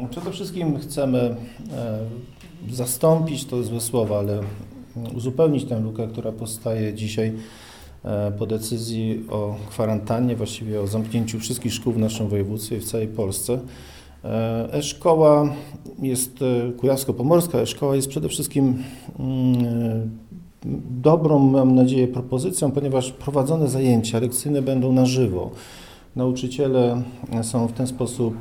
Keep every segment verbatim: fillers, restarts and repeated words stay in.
Przede wszystkim chcemy zastąpić, to złe słowo, ale uzupełnić tę lukę, która powstaje dzisiaj po decyzji o kwarantannie, właściwie o zamknięciu wszystkich szkół w naszym województwie i w całej Polsce. E-szkoła jest, Kujawsko-Pomorska e-szkoła jest przede wszystkim dobrą, mam nadzieję, propozycją, ponieważ prowadzone zajęcia lekcyjne będą na żywo. Nauczyciele są w ten sposób,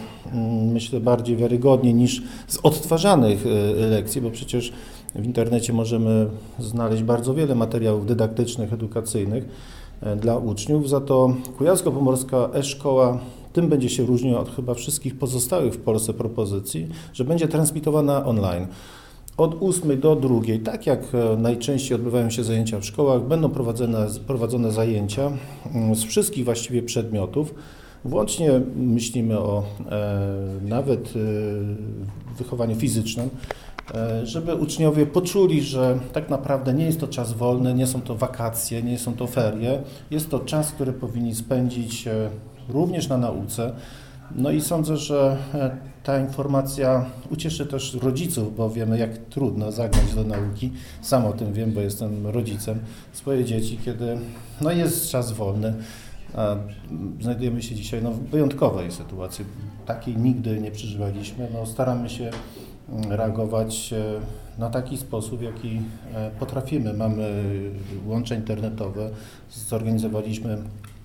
myślę, bardziej wiarygodni niż z odtwarzanych lekcji, bo przecież w internecie możemy znaleźć bardzo wiele materiałów dydaktycznych, edukacyjnych dla uczniów. Za to Kujawsko-Pomorska e-szkoła tym będzie się różniła od chyba wszystkich pozostałych w Polsce propozycji, że będzie transmitowana online. Od ósmej do drugiej, tak jak najczęściej odbywają się zajęcia w szkołach, będą prowadzone, prowadzone zajęcia z wszystkich właściwie przedmiotów. Włącznie myślimy o e, nawet e, wychowaniu fizycznym, e, żeby uczniowie poczuli, że tak naprawdę nie jest to czas wolny, nie są to wakacje, nie są to ferie. Jest to czas, który powinni spędzić e, również na nauce. No i sądzę, że ta informacja ucieszy też rodziców, bo wiemy, jak trudno zagnać do nauki. Sam o tym wiem, bo jestem rodzicem swoje dzieci, kiedy no jest czas wolny. A znajdujemy się dzisiaj no, w wyjątkowej sytuacji. Takiej nigdy nie przeżywaliśmy. No, staramy się reagować na taki sposób, jaki potrafimy. Mamy łącze internetowe, zorganizowaliśmy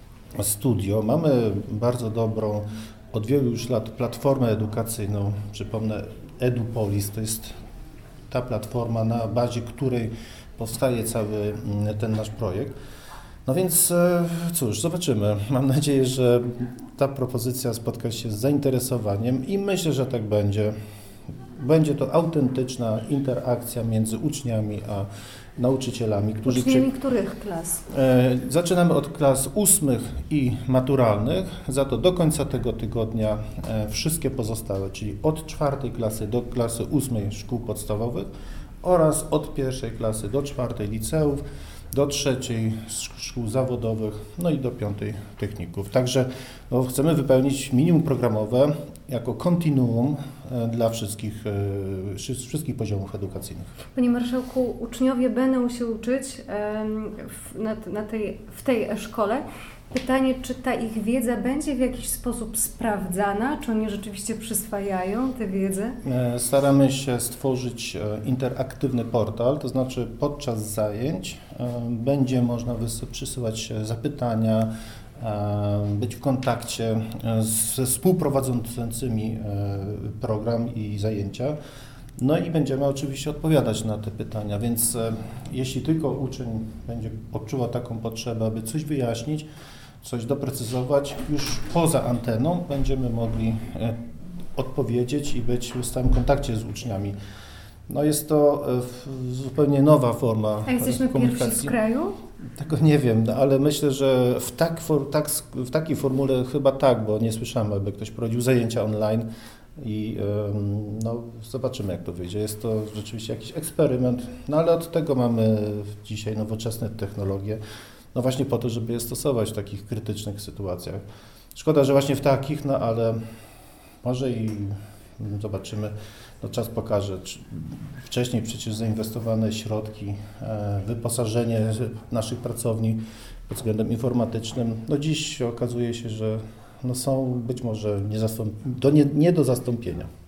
studio, mamy bardzo dobrą od wielu już lat platformę edukacyjną, przypomnę EduPolis, to jest ta platforma, na bazie której powstaje cały ten nasz projekt. No więc cóż, zobaczymy. Mam nadzieję, że ta propozycja spotka się z zainteresowaniem i myślę, że tak będzie. Będzie to autentyczna interakcja między uczniami a nauczycielami, którzy... Uczniami przy... których klas? E, zaczynamy od klas ósmych i maturalnych, za to do końca tego tygodnia e, wszystkie pozostałe, czyli od czwartej klasy do klasy ósmej szkół podstawowych oraz od pierwszej klasy do czwartej liceów, do trzeciej szkół zawodowych, no i do piątej techników. Także no, chcemy wypełnić minimum programowe jako kontinuum dla wszystkich, wszystkich poziomów edukacyjnych. Panie Marszałku, uczniowie będą się uczyć w, na, na tej, w tej e-szkole. Pytanie, czy ta ich wiedza będzie w jakiś sposób sprawdzana, czy oni rzeczywiście przyswajają tę wiedzę? Staramy się stworzyć interaktywny portal, to znaczy podczas zajęć będzie można przysyłać zapytania, być w kontakcie ze współprowadzącymi program i zajęcia. No i będziemy oczywiście odpowiadać na te pytania, więc jeśli tylko uczeń będzie odczuwał taką potrzebę, aby coś wyjaśnić, coś doprecyzować, już poza anteną będziemy mogli odpowiedzieć i być w stałym kontakcie z uczniami. No jest to zupełnie nowa forma A jesteśmy komunikacji. pierwsi w kraju? Tego nie wiem, ale myślę, że w, tak, tak, w takiej formule chyba tak, bo nie słyszałem, aby ktoś prowadził zajęcia online i no, zobaczymy, jak to wyjdzie. Jest to rzeczywiście jakiś eksperyment, no ale od tego mamy dzisiaj nowoczesne technologie, no właśnie po to, żeby je stosować w takich krytycznych sytuacjach. Szkoda, że właśnie w takich, no ale może i zobaczymy, no czas pokaże. Wcześniej przecież zainwestowane środki, wyposażenie naszych pracowni pod względem informatycznym, no dziś okazuje się, że no są być może nie, zastąp- do, nie, nie do zastąpienia.